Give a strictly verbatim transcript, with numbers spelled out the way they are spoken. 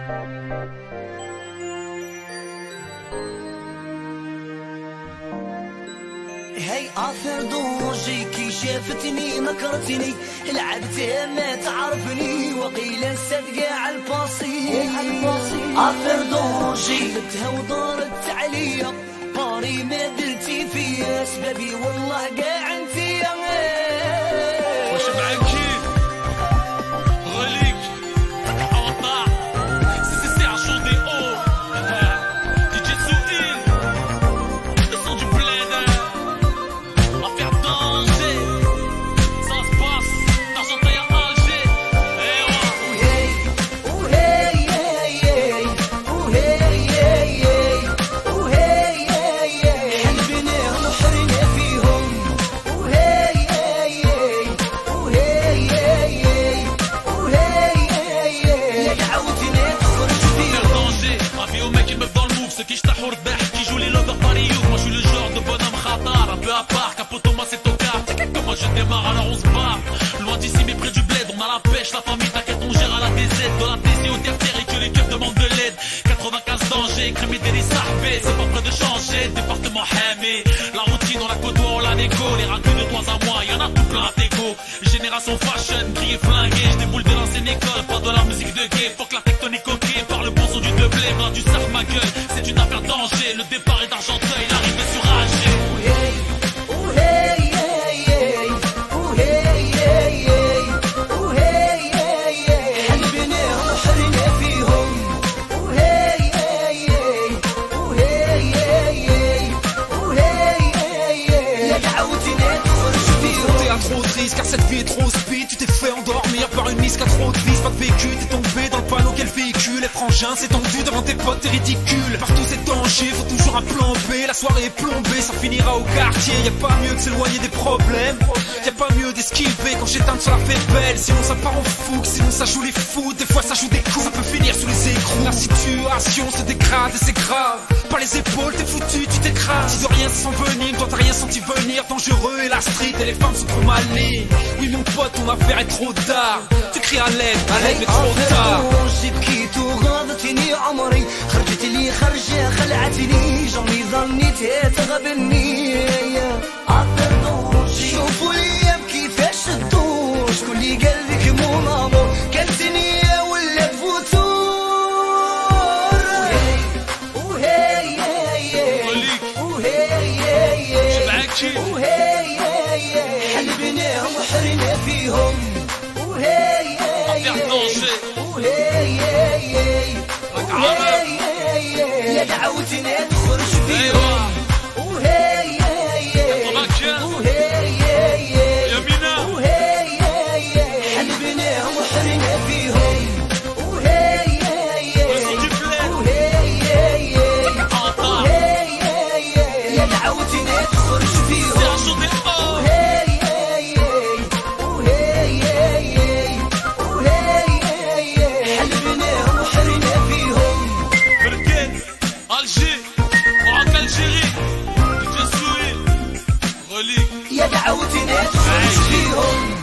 هاي آثر ضوجي كي شافتني نكرتني لعبتها ما تعرفني وقيل الصدقة عالباصي آثر ضوجي جبتها ودارت عليا باري ما درتي فيا سببي والله قاع انتي واش معاكي غليك اوطا سي سي سي عشو دي او دي جي سوئيل le son du bled affaire danger ça se passe d'Argenteuil à Alger eh ouais وهي وهي وهي وهي حلبناهم وحرنا فيهم وهي وهي وهي دعوتنا تخرج فيهم danger avis aux mecs qui me dans le move ceux qui j'tahou rbaih qui jouent les lovers Paris moi je suis le genre de bonhomme khatar un peu à part Capo Thomas et Tocard t'inquiète que moi je démarre alors on se barre loin d'ici mais près du bled on a la pêche la famille t'inquiète on gère à la D Z de la T C au tertiaire et que les keufs demandent de l'aide quatre-vingt-quinze dangers crémé des sarbés c'est pas près de changer département Hamé la routine on la côtoie on la négo les racunes de toi à moi y'en a tout plein à dégo génération fashion crié flingué je déboule de l'ancienne école pas de la musique de gay faut que la tectonique ok par le bon son du deux blé bras du surf ma gueule c'est une affaire danger le départ est d'Argenteuil l'arrivée sur Alger car cette vie est trop speed, tu t'es fait endormir par une mise qui a trop de vis, pas de vécu, t'es tombé dans le panneau quel véhicule, les frangins s'est tendu devant tes potes, t'es ridicule, partout c'est danger, faut toujours un plan B, la soirée est plombée, ça finira au quartier, y a pas mieux que s'éloigner des problèmes, y a pas mieux d'esquiver quand j'éteins sur la fait belle, sinon ça part en fou, sinon ça joue les fous, des fois ça joue des coups, ça peut finir sous les écrous, la situation se dégrade et c'est grave, par les épaules t'es foutu, tu t'écrases, si de rien sans venir, toi t'as rien senti venir, dangereux et la street et les femmes sont trop malines. Oui mon pote ton affaire est trop tard tu cries à l'aide à l'aide mais trop tard بكيت وغاضتني عمري خرجت لي خرجة خلعتني جمري ظنيتها تغبني شوفوا لي كيفاش تدور شكون اللي قلبك مو مامور كلتني ولا فتور وهي وهي وهي حلبناهم وحرنا فيهم وهي وهي يا دعوتنا تخرج فيهم وهي وهي حلبناهم وحرنا فيهم وهي وهي يا دعوتنا تخرج فيهم Alger, Maroc, Algérie, D J Souil, Relique. يا دعوتنا تخرج فيهم